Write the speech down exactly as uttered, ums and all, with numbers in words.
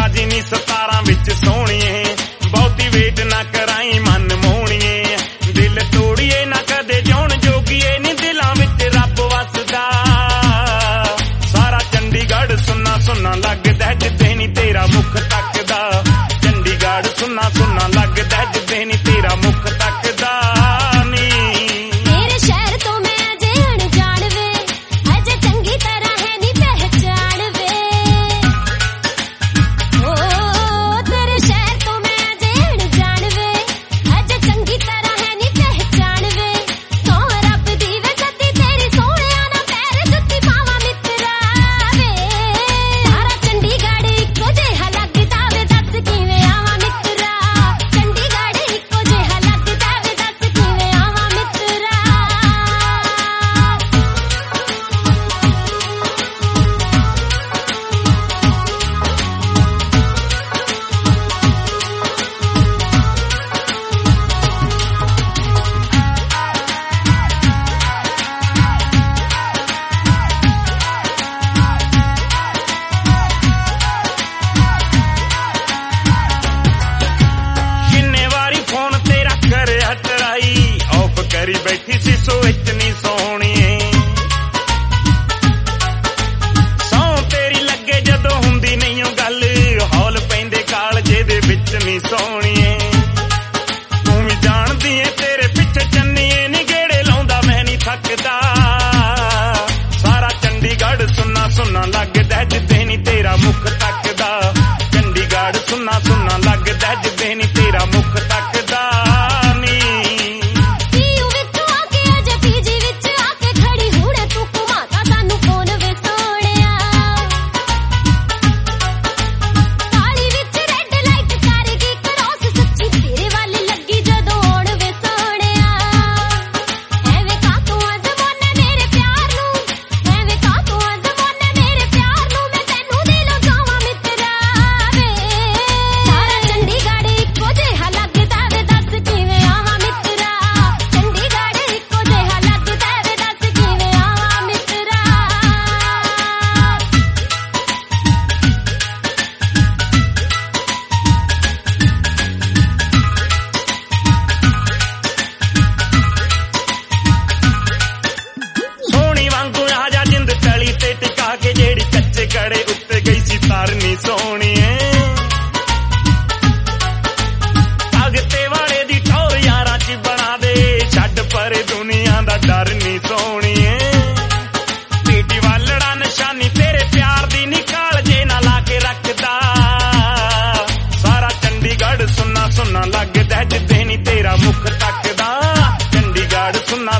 जी नी सतारां विच सोहणीए बहुती वेट ना कराई मन मोहणीए दिल तोड़िए ना कदे जिउण जोगीए नी दिलां विच रब वसदा सारा चंडीगढ़ सुन्ना सुन्ना लगदा जिद्दे नी तेरा मुख तकदा चंडीगढ़ सुन्ना सुन्ना लगदा जिद्दे नी तेरा मुख तकदा नी तेरे शहर तो मैं अजे अनजान वे अजे चंगी तरह है नी पहचान वे ओ तेरे शहर तो मैं अजे अनजान वे अजे चंगी तरह है नी पहचान वे सो रब दी वे सती तेरी सोहणिया ना पैर जुत्ती पावा मित्रा वे सारा चंडीगढ़ इक्को जिहा लगदा वे दस किवें आवां मित्रा चंडीगढ़ इक्को जिहा लगदा वे दस किवें आवां मित्रा किन्ने वारी फोन तेरा करे हटराई ऑफ करी बैठी सी सो इतनी सोहणीए सौ तेरी लगे जदों हुंदी नहीं ओ गल हौल पैंदे कालजे दे विच नी सोहणीए तू भी जाणदी ऐ तेरे पिछे चन्नीए नी गेड़े लाउंदा मैं नी थकदा सारा चंडीगढ़ सुन्ना सुन्ना लगदा जिद्दे नी तेरा मुख तकदा चंडीगढ़ सुन्ना सुन्ना लगदा जिद्दे नी तेरा मुख तकदा नी पीयू विच आके अजे पीजी विच आके खड़ी हुणे तू घुमाता सानू फोन वे सोहणिया काली विच रेड लाइट कर गई क्रॉस सच्ची तेरे वाल लगी जदों आउण वे सोहणिया एवें का तू अजमाने मेरे प्यार नू एवें का तू अजमाने मेरे प्यार नू मैं तैनू दिलों चाहां मित्रा वे सारा चंडीगढ़ इक्को जिहा लगदा वे दस किवें आवां मित्रा चंडीगढ़ इक्को जिहा लगदा वे दस किवें आवां मित्रा सोहणी वांगू आजा जिंद तली ते टिका के जेड़ी कच्चे कड़े उत्ते गई सी तारनी सोहणीए भगते वाले दी ठौर यारां च बना दे छड्ड परे दुनिया दा डर नी सोहणीए पीटी वालड़ा निशानी तेरे प्यार दी निकाल जे ना ला के रखदा सारा चंडीगढ़ सुन्ना सुन्ना लगदा जिद्दे नी तेरा मुख तकदा चंडीगढ़ सुन्ना